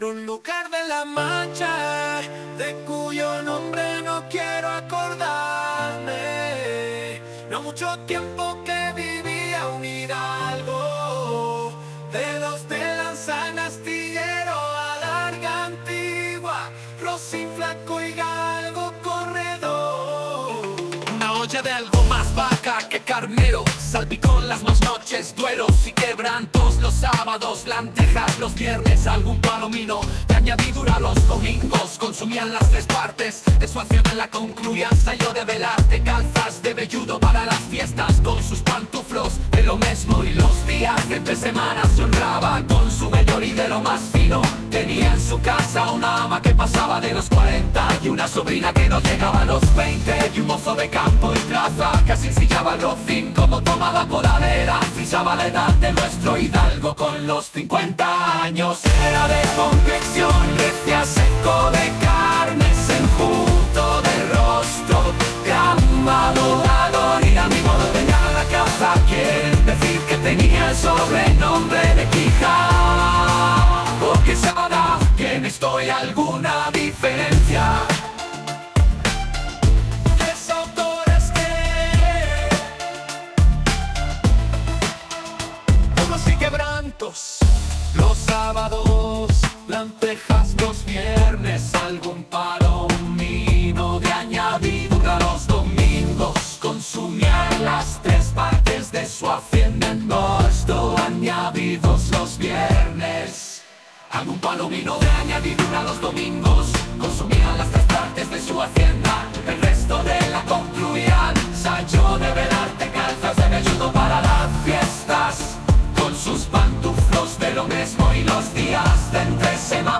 Un lugar de la Mancha, de cuyo nombre no quiero acordarme. No mucho tiempo que vivía un hidalgo, de los de Lanzana, Astillero a Larga Antigua, Rosín, Flaco y Galgo Corredor. Una olla de algo más vaca que carnero, salpicón las más noches, duelos y quebrantos los sábados, lentejas los viernes, algún palomino de añadidura los domingos. Consumían las tres partes de su acción en la concluían ensayo de velarte, calzas de velludo para las fiestas, con sus pantuflos de lo mismo. Y los días de entre semanas se honraba con su mayor y de lo más fino. Tenía en su casa una ama que pasaba de los 40 y una sobrina que no llegaba a los 20, y un mozo de campo y plaza que así ensillaba el rocín como tomada voladera. Frisaba la edad de nuestro hidalgo con los 50 años. Era de complexión recia, seco de carnes, enjuto de rostro, gran madurador y a mi modo de la caza. Quieren decir que tenía el sobrenombre de Quija, porque sabrá que en esto hay alguna diferencia. Los sábados, lentejas los viernes, algún palomino de añadidura los domingos. Consumían las tres partes de su hacienda en mosto, añadidos los viernes. Algún palomino de añadidura los domingos. Consumían las tres partes de su hacienda, el resto de la concluían. Ensayo de velarte, calzas de velludo para las fiestas, con sus pantuflos de lo mismo y los días de entre semana.